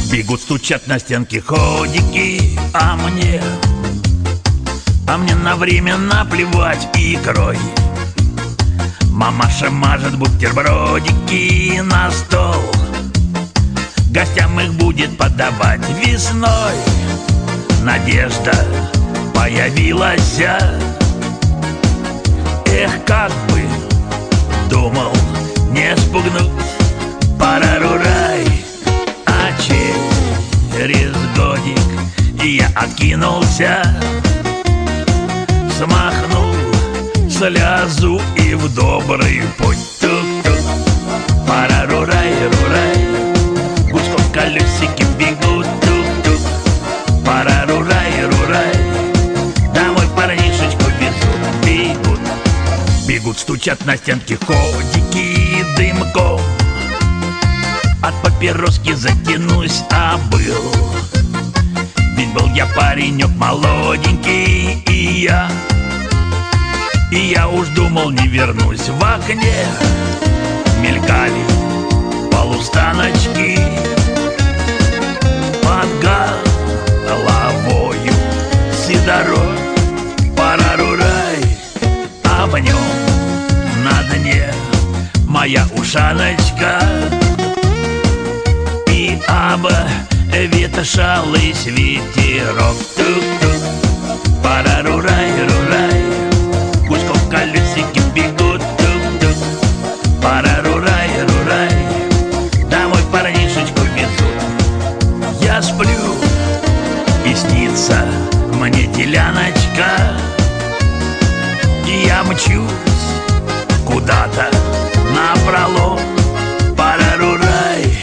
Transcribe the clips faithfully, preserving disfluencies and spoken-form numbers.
Бегут, стучат на стенки ходики, а мне, а мне на время наплевать икрой. Мамаша мажет бутербродики на стол, гостям их будет подавать весной. Надежда появилась, эх, как бы, думал, не спугнуть парарурай. А через годик я откинулся, смахнул слезу и в добрый путь. Тук-тук, парарурай-рурай, гуськом колесики бегут. Тук-тук, парарурай-рурай, домой парнишечку везут. Бегут, бегут, стучат на стенки ходики дымком. От папироски затянусь, а был, ведь был я паренек молоденький, и я И я уж думал, не вернусь. В окне мелькали полустаночки, под головою сидорой парарурай, а в нем на дне моя ушаночка, и обветшалый ветерок. Тук-тук, парарурай-рурай, гуськом колесики бегут. Тук-тук, парарурай-рурай, домой парнишечку везут. Я сплю, и снится мне деляночка, и я мчусь куда-то напролом. Парарурай,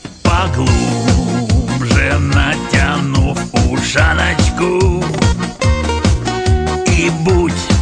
поглубже натянув ушаночку, и будь